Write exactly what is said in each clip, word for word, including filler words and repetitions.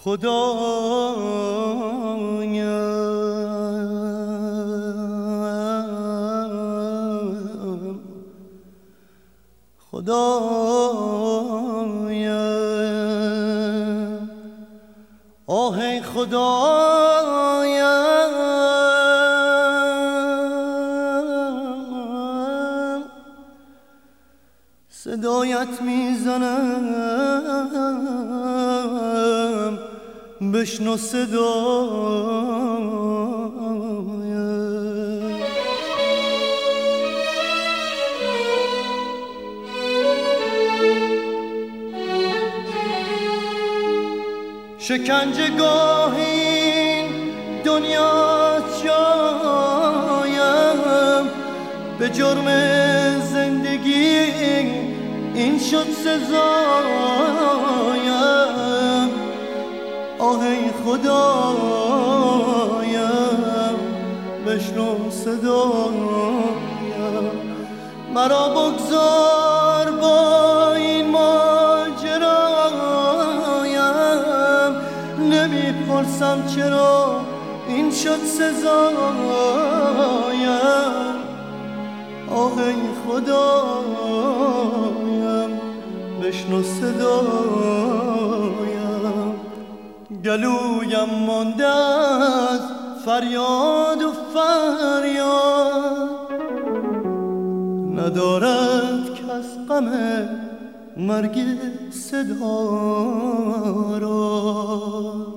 خدایا خدایا آه ای خدایا صدایت میزنم بشنو صدایا شکنجه گاه این دنیا جایم به جرم زندگی این شد سزایم آه ای خدایم بشنو صدایم مرا بگذار با این ماجرایم نمیپرسم چرا این شد سزایم آه ای خدایم بشنو صدایم گلویم مانده از فریاد و فریاد ندارد کس غم مرگ صدا را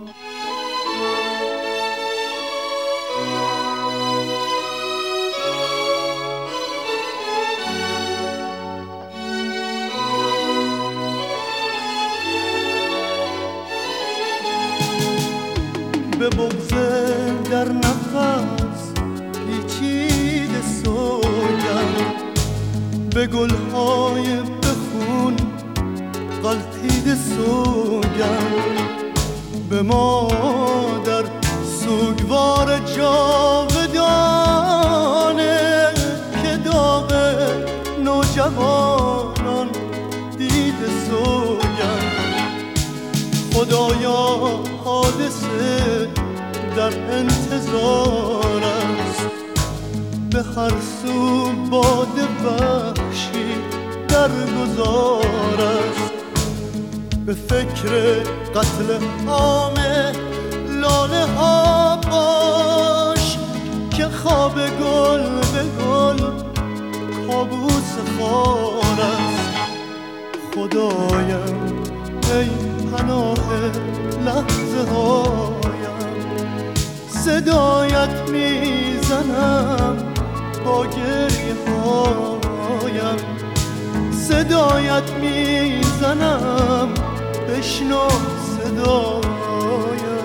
به بغض در نفس پیچیده سوگند به گلهای بخون غلطیده سوگند به مادر سوگوار جاودانه که داغ نوجوانان دیده سوگند خدایا حادثه در انتظار است به هر سو باد وحشی در گذار است به فکر قتل عام لاله ها باش که خواب گل به گل کابوس خار است خدایم ای پناه لحظه هایم صدایت میزنم با گریه هایم صدایت میزنم بشنو صدایم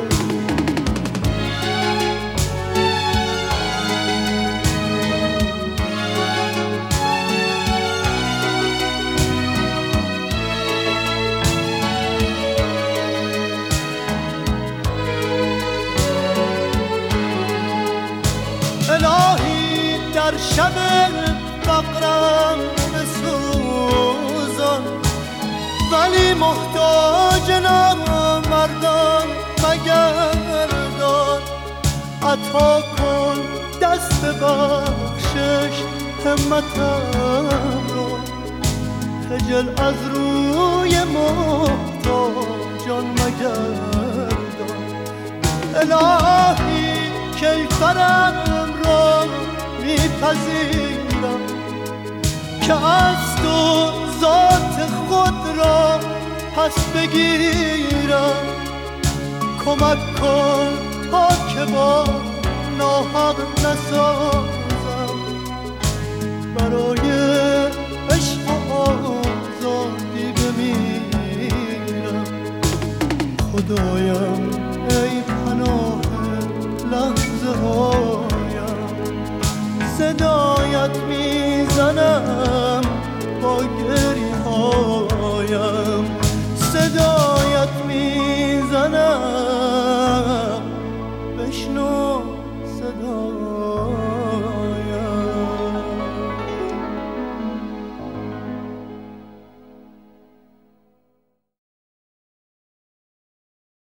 الهی در شب فقرم بسوزان ولی محتاج نامردان مگردان عطا کن دست بخشش همتم رو خجل از روی محتاجان مگردان الهی کیفرم را میپذیرم که از تو ذات خود را پس بگیرم کمک کن تا که با ناحق نسازم برای عشق و آزادی بمیرم خدایم ای پناه لحظه هایم صدایت میزنم با گریه ها